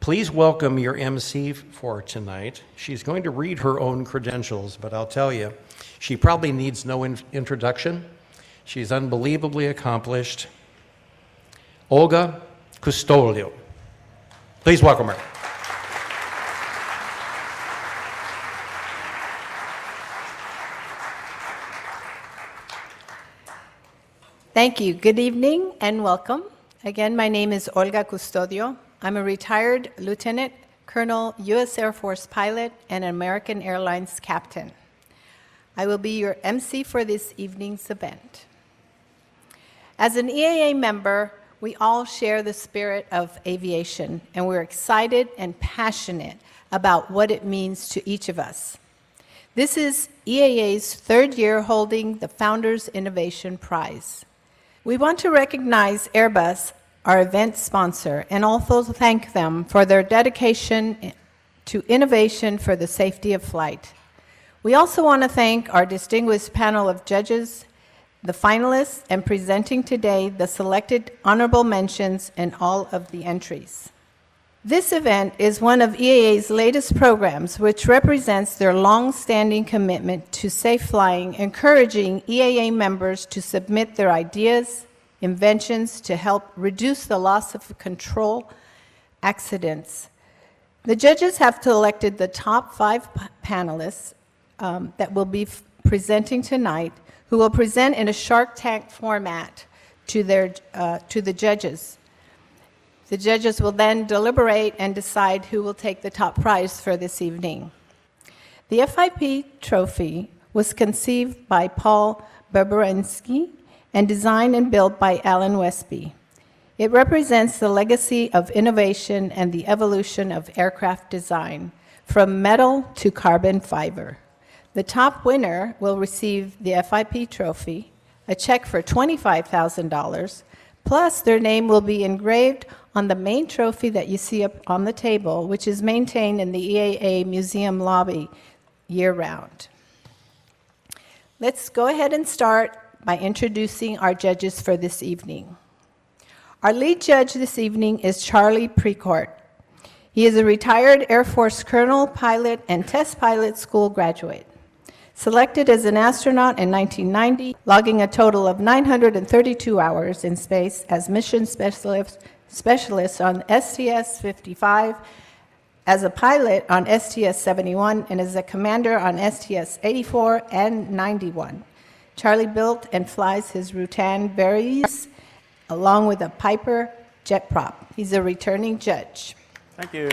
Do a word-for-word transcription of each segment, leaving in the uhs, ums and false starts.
Please welcome your M C for tonight. She's going to read her own credentials, but I'll tell you, she probably needs no in- introduction. She's unbelievably accomplished. Olga Custodio. Please welcome her. Thank you. Good evening and welcome. Again, my name is Olga Custodio. I'm a retired Lieutenant Colonel, U S Air Force pilot, and American Airlines captain. I will be your M C for this evening's event. As an E A A member, we all share the spirit of aviation, and we're excited and passionate about what it means to each of us. This is E A A's third year holding the Founders Innovation Prize. We want to recognize Airbus, our event sponsor, and also thank them for their dedication to innovation for the safety of flight. We also want to thank our distinguished panel of judges, the finalists, and presenting today the selected honorable mentions and all of the entries. This event is one of E A A's latest programs, which represents their long-standing commitment to safe flying, encouraging E A A members to submit their ideas, inventions to help reduce the loss of control accidents. The judges have selected the top five p- panelists um, that will be f- presenting tonight, who will present in a Shark Tank format to, their, uh, to the judges. The judges will then deliberate and decide who will take the top prize for this evening. The F I P trophy was conceived by Paul Berberensky and designed and built by Alan Westby. It represents the legacy of innovation and the evolution of aircraft design, from metal to carbon fiber. The top winner will receive the F I P trophy, a check for twenty-five thousand dollars, plus their name will be engraved on the main trophy that you see up on the table, which is maintained in the E A A museum lobby year-round. Let's go ahead and start by introducing our judges for this evening. Our lead judge this evening is Charlie Precourt. He is a retired Air Force colonel, pilot, and test pilot school graduate. Selected as an astronaut in nineteen ninety, logging a total of nine hundred thirty-two hours in space as mission specialist, specialist on S T S fifty-five, as a pilot on S T S seventy-one, and as a commander on S T S eighty-four and ninety-one. Charlie built and flies his Rutan Berries along with a Piper jet prop. He's a returning judge. Thank you.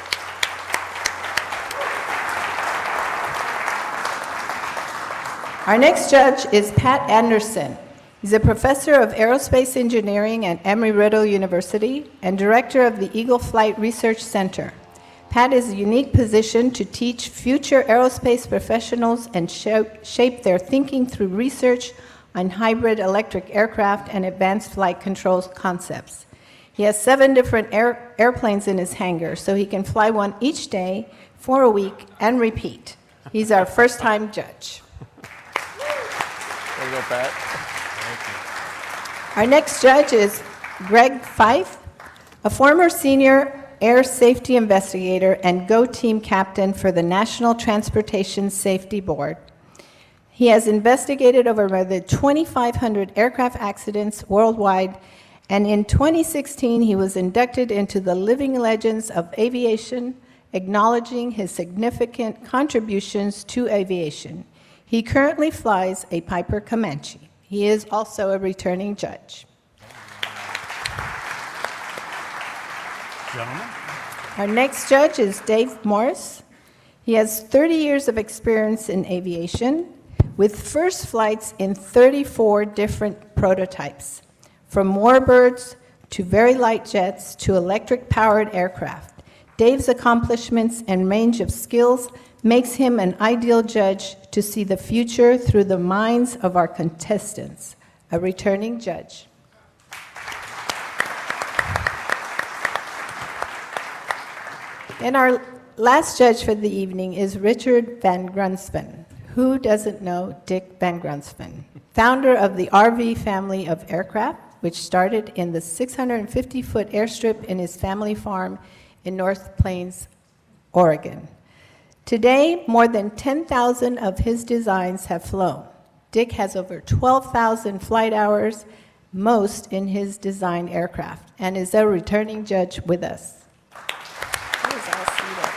Our next judge is Pat Anderson. He's a professor of aerospace engineering at Embry-Riddle University and director of the Eagle Flight Research Center. Pat is unique position to teach future aerospace professionals and shape their thinking through research on hybrid electric aircraft and advanced flight controls concepts. He has seven different air, airplanes in his hangar, so he can fly one each day for a week and repeat. He's our first-time judge. There you go, Pat. Thank Our next judge is Greg Fife, a former senior air safety investigator and GO team captain for the National Transportation Safety Board. He has investigated over more than twenty-five hundred aircraft accidents worldwide, and in twenty sixteen he was inducted into the Living Legends of Aviation, acknowledging his significant contributions to aviation. He currently flies a Piper Comanche. He is also a returning judge. Gentlemen. Our next judge is Dave Morris. He has thirty years of experience in aviation, with first flights in thirty-four different prototypes, from warbirds to very light jets to electric-powered aircraft. Dave's accomplishments and range of skills makes him an ideal judge to see the future through the minds of our contestants. A returning judge. And our last judge for the evening is Richard Van Grunsven. Who doesn't know Dick Van Grunsven? Founder of the R V family of aircraft, which started in the six hundred fifty foot airstrip in his family farm in North Plains, Oregon. Today, more than ten thousand of his designs have flown. Dick has over twelve thousand flight hours, most in his design aircraft, and is a returning judge with us. He is all seated.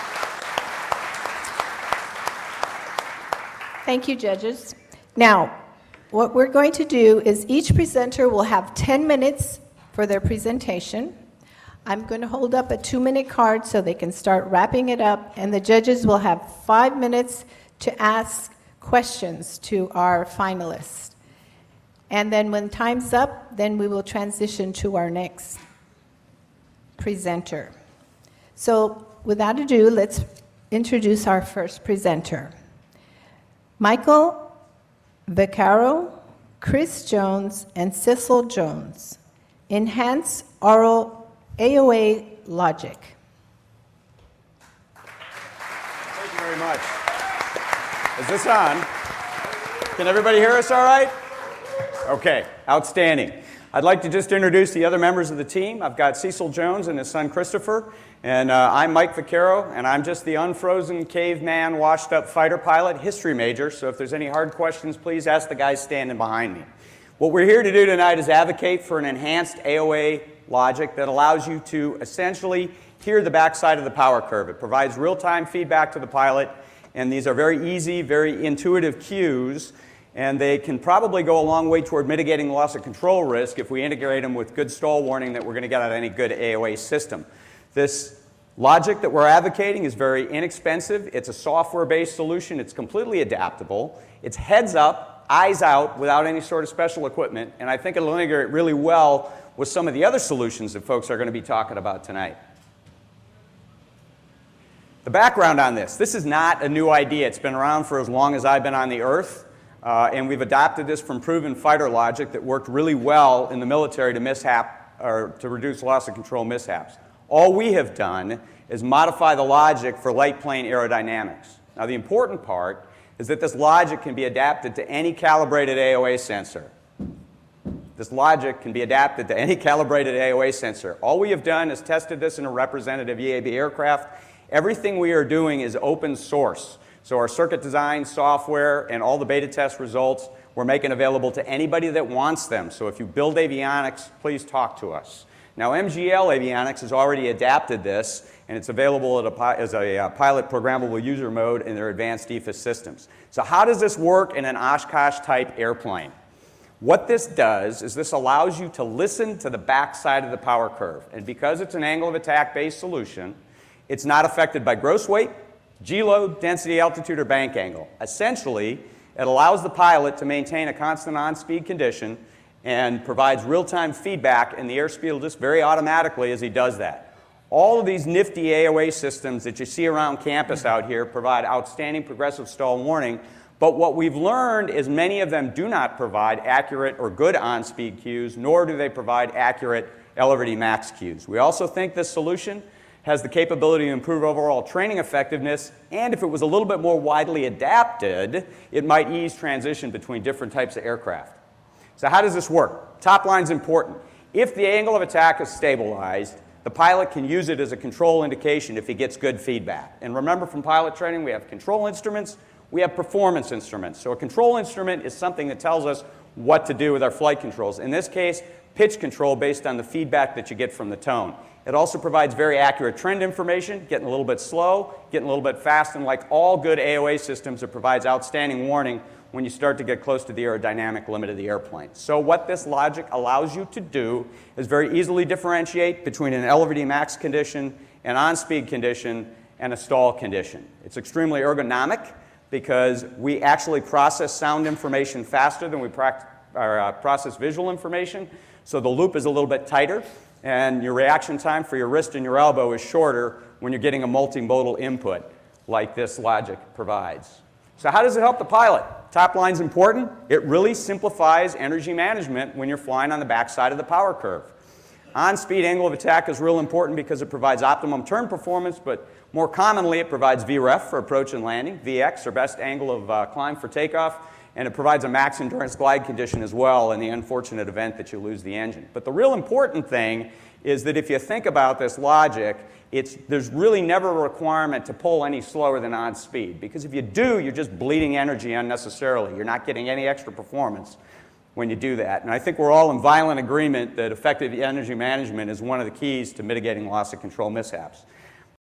Thank you, judges. Now, what we're going to do is each presenter will have ten minutes for their presentation. I'm going to hold up a two-minute card so they can start wrapping it up, and the judges will have five minutes to ask questions to our finalists. And then when time's up, then we will transition to our next presenter. So without ado, let's introduce our first presenter. Michael Vaccaro, Chris Jones, and Cecil Jones. Enhance Oral A O A Logic. Thank you very much. Is this on? Can everybody hear us all right? Okay, outstanding. I'd like to just introduce the other members of the team. I've got Cecil Jones and his son Christopher, and uh, I'm Mike Vaccaro, and I'm just the unfrozen caveman, washed-up fighter pilot, history major, so if there's any hard questions, please ask the guys standing behind me. What we're here to do tonight is advocate for an enhanced A O A logic that allows you to essentially hear the backside of the power curve. It provides real-time feedback to the pilot, and these are very easy, very intuitive cues, and they can probably go a long way toward mitigating loss of control risk if we integrate them with good stall warning that we're going to get out of any good A O A system. This logic that we're advocating is very inexpensive. It's a software-based solution. It's completely adaptable. It's heads up, eyes out, without any sort of special equipment, and I think it'll integrate really well with some of the other solutions that folks are going to be talking about tonight. The background on this. This is not a new idea. It's been around for as long as I've been on the Earth. Uh, and we've adopted this from proven fighter logic that worked really well in the military to mishap or to reduce loss of control mishaps. All we have done is modify the logic for light plane aerodynamics. Now the important part is that this logic can be adapted to any calibrated A O A sensor. This logic can be adapted to any calibrated A O A sensor. All we have done is tested this in a representative E A B aircraft. Everything we are doing is open source. So our circuit design software and all the beta test results we're making available to anybody that wants them. So if you build avionics, please talk to us. Now M G L Avionics has already adapted this, and it's available at a, as a uh, pilot programmable user mode in their advanced E F I S systems. So how does this work in an Oshkosh type airplane? What this does is this allows you to listen to the backside of the power curve. And because it's an angle of attack based solution, it's not affected by gross weight, G-load, density, altitude, or bank angle. Essentially, it allows the pilot to maintain a constant on-speed condition and provides real-time feedback, and the airspeed will just vary automatically as he does that. All of these nifty A O A systems that you see around campus out here provide outstanding progressive stall warning, but what we've learned is many of them do not provide accurate or good on-speed cues, nor do they provide accurate L R D max cues. We also think this solution has the capability to improve overall training effectiveness, and if it was a little bit more widely adapted, it might ease transition between different types of aircraft. So how does this work? Top line's important. If the angle of attack is stabilized, the pilot can use it as a control indication if he gets good feedback. And remember from pilot training, we have control instruments, we have performance instruments. So a control instrument is something that tells us what to do with our flight controls. In this case, pitch control based on the feedback that you get from the tone. It also provides very accurate trend information, getting a little bit slow, getting a little bit fast, and like all good A O A systems, it provides outstanding warning when you start to get close to the aerodynamic limit of the airplane. So what this logic allows you to do is very easily differentiate between an L R D max condition, an on-speed condition, and a stall condition. It's extremely ergonomic because we actually process sound information faster than we pract- or, uh, process visual information, so the loop is a little bit tighter, and your reaction time for your wrist and your elbow is shorter when you're getting a multimodal input like this logic provides. So how does it help the pilot? Top line's important. It really simplifies energy management when you're flying on the backside of the power curve. On-speed angle of attack is real important because it provides optimum turn performance, but more commonly it provides V REF for approach and landing, V X, or best angle of uh, climb for takeoff, and it provides a max endurance glide condition as well in the unfortunate event that you lose the engine. But the real important thing is that if you think about this logic, it's, there's really never a requirement to pull any slower than on speed. Because if you do, you're just bleeding energy unnecessarily. You're not getting any extra performance when you do that. And I think we're all in violent agreement that effective energy management is one of the keys to mitigating loss of control mishaps.